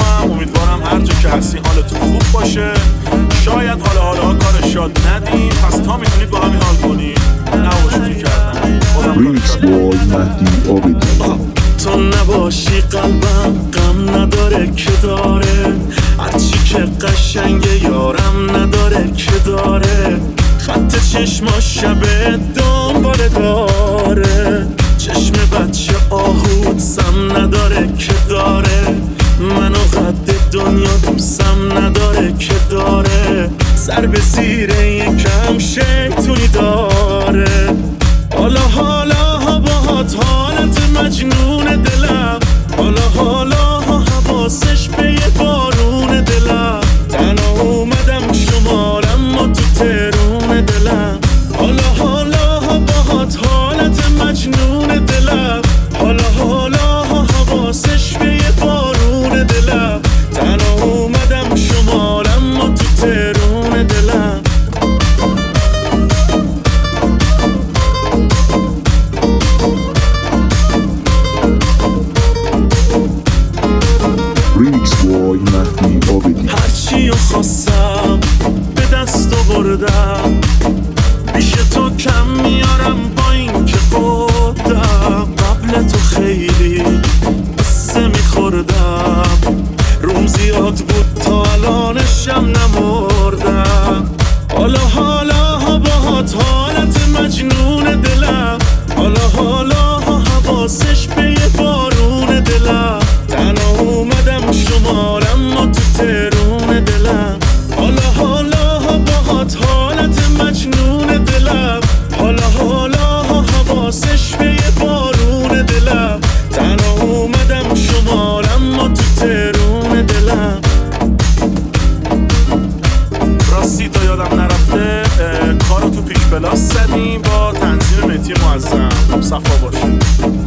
هم. امیدوارم هر جا که هستی حالتون خوب باشه. شاید حالا کار شاد ندیم، پس تا میتونید با همین حال کنید. نباشونی کردن ریکس بای مهدی آبدی. تو نباشی قلبم غم نداره که داره، هرچی که قشنگه یارم نداره که داره. خط چشما شبه دنباله داره، چشم بچه آهود سم نداره که داره. منو قد دنیا دوستم نداره که داره، سر به زیر یکم شیطونی داره. حالا باهات حالت مجنون دلم، حالا حواسش به یه بارون دلم. تنها اومدم شمالم ما تو ترون دلم. حالا باهات حالت مجنون دلم، حالا حواسش به یه بارون دلم. تنها اومدم شمالم ما تو ترون دلم. ریکس بای مهدی آبدی. هرچی خواستم به دست آوردم، پیش تو کم میارم با این که خودم قبل تو خیلی قصه میخوردم. روم زیاد بود تا الانشم نمردم. حالا باهات حالت مجنون دلم، حالا حواسش به یه بارون دلم. تنها اومدم شمالم ما تو ترون دلم. حالا باهات حالت مجنون دلم، حالا حواسش به یه بارون دلم. تنها اومدم شمالم ما تو ترون دلم. راستی تا یادم نرفته کارو تو پیش پلاس زدیم با تنظیم مهدی معظم. صفا باشه.